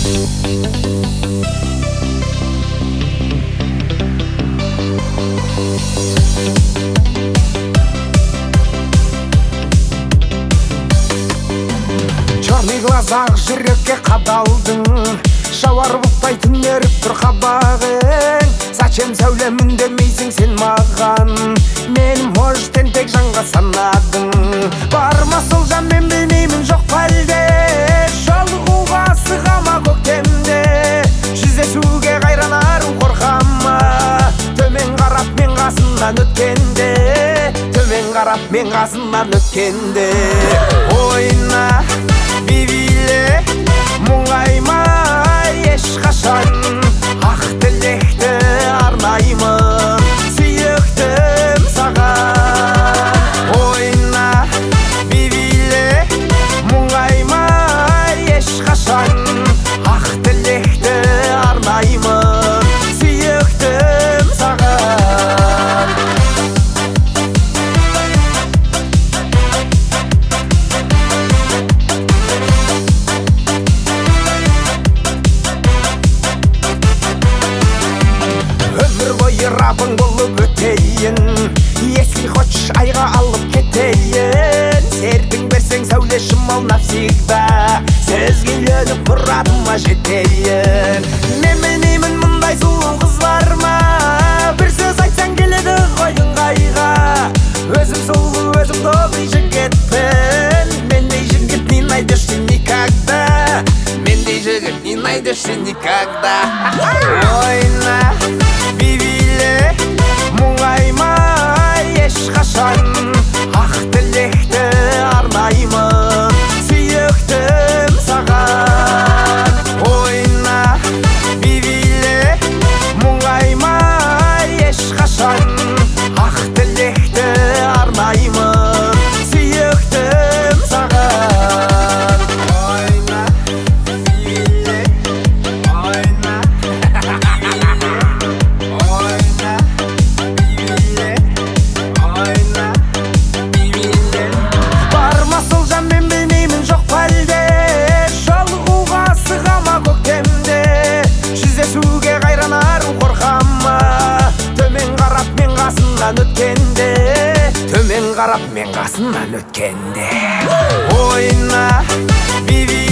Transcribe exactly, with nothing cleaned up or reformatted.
Черный глазах жүрекке қадалдың, шауар бұлттай түнеріп тұр қабағың. Зачем сәулем үндемейсің сен маған, мен можтен тек жанға санадың. Барма сол жан мен білмеймін жоқ пәлде, жолығуға сығама көктемде. Жүздесуге қайранарым қорқама, төмен қарап мен қасымнан өткенде, төмен қарап мен қасымнан өткенде. Ойна бейбиле мұңайма ешқашан, ақ тілекті арнаймын сүйіктім саған. Ойна бейбиле мұңайма ешқашан, ақ тілекті арнаймын сүйіктім саған. Рабың болып өтейін, если хочешь айға алып кетейін. Сердің берсең сәулешім ал навсегда, сөзге үйленіп мұратыма жетейін. Мен білмеймін мұндай сұлу қыз бар ма, бір сөз айтсаң келеді ғой ыңғайға. Өзім сұлу, өзім добрый жігітпін, мендей жігіт не найдешь ты никогда, мендей жігіт не найдешь ты никогда. Ойна бейбиле мұңайма ешқашан, ақ тілекті арнаймын сүйіктім саған. Ойна бейбиле мұңайма ешқашан, ақ тілекті арнаймын сүйіктім саған. Ойна бейбиле, ойна өткенде, төмен қарап мен қасымнан өткенде. Ойна бейбиле